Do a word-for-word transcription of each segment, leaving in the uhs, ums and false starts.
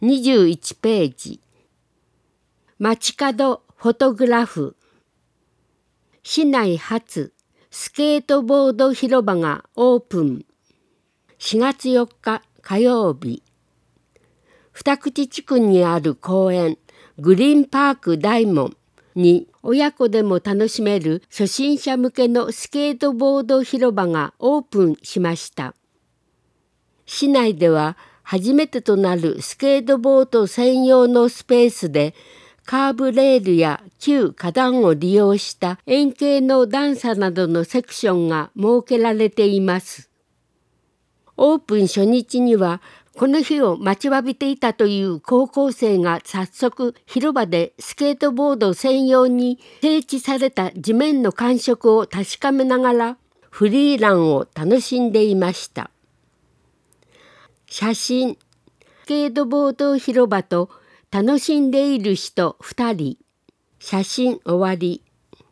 にじゅういちページ。街角フォトグラフ。市内初スケートボード広場がオープン。しがつよっか火曜日。二口地区にある公園グリーンパーク大門に親子でも楽しめる初心者向けのスケートボード広場がオープンしました。市内では初めてとなるスケートボード専用のスペースでカーブレールや旧花壇を利用した円形の段差などのセクションが設けられています。オープン初日にはこの日を待ちわびていたという高校生が早速広場でスケートボード専用に整地された地面の感触を確かめながらフリーランを楽しんでいました。写真、スケートボード広場と楽しんでいる人ふたり。写真終わり。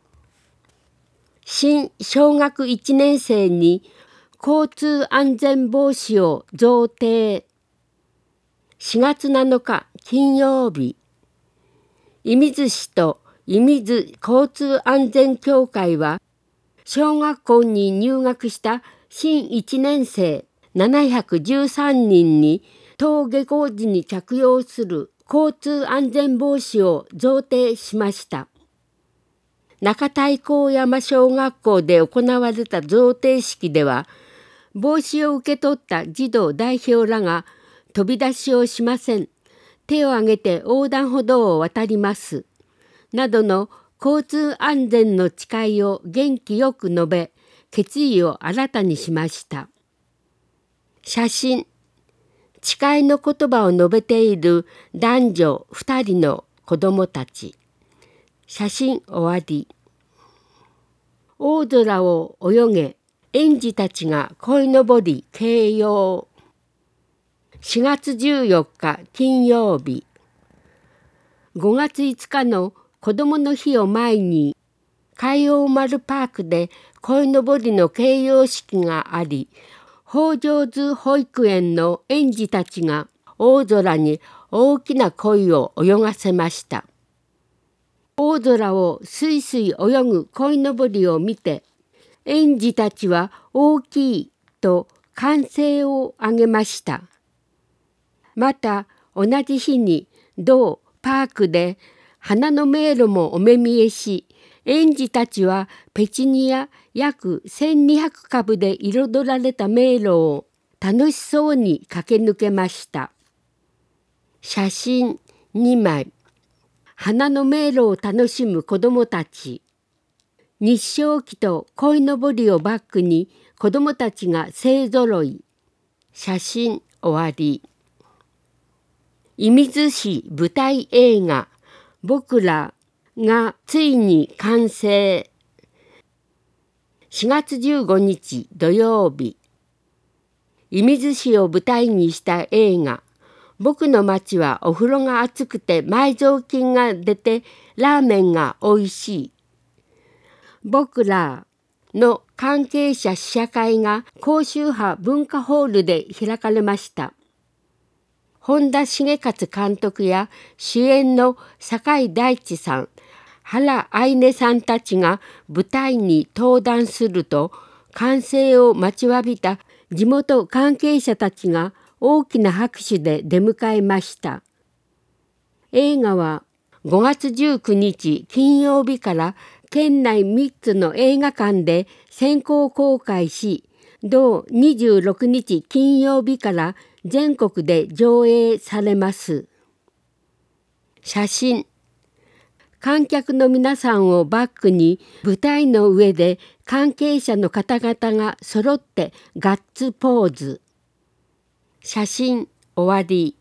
新小学いちねん生に交通安全防止を贈呈。しがつなのか金曜日。射水市と射水交通安全協会は小学校に入学した新いちねん生ななひゃくじゅうさんにんに登下校時に着用する交通安全防止を贈呈しました。中太閤山小学校で行われた贈呈式では帽子を受け取った児童代表らが飛び出しをしません、手を挙げて横断歩道を渡りますなどの交通安全の誓いを元気よく述べ決意を新たにしました。写真、誓いの言葉を述べている男女ふたりの子どもたち。写真終わり。大空を泳げ、園児たちが鯉のぼり掲揚。しがつじゅうよっか金曜日。ごがついつかの子どもの日を前に海王丸パークで鯉のぼりの掲揚式があり、北条図保育園の園児たちが大空に大きな鯉を泳がせました。大空をすいすい泳ぐ鯉のぼりを見て園児たちは大きいと歓声を上げました。また同じ日に同パークで花の迷路もお目見えし、園児たちはペチュニア約せんにひゃくかぶで彩られた迷路を楽しそうに駆け抜けました。写真にまい。花の迷路を楽しむ子どもたち。日章旗と鯉のぼりをバックに子どもたちが勢ぞろい。写真終わり。射水市舞台映画「僕ら」がついに完成。しがつじゅうごにち土曜日。射水市を舞台にした映画「僕の町はお風呂が熱くて埋蔵金が出てラーメンがおいしい」。僕らの関係者試写会が甲州派文化ホールで開かれました。本田茂勝監督や主演の酒井大地さん、原愛音さんたちが舞台に登壇すると、完成を待ちわびた地元関係者たちが大きな拍手で出迎えました。映画はごがつじゅうくにち金曜日から県内みっつの映画館で先行公開し、同にじゅうろくにち金曜日から全国で上映されます。写真、観客の皆さんをバックに舞台の上で関係者の方々が揃ってガッツポーズ。写真終わり。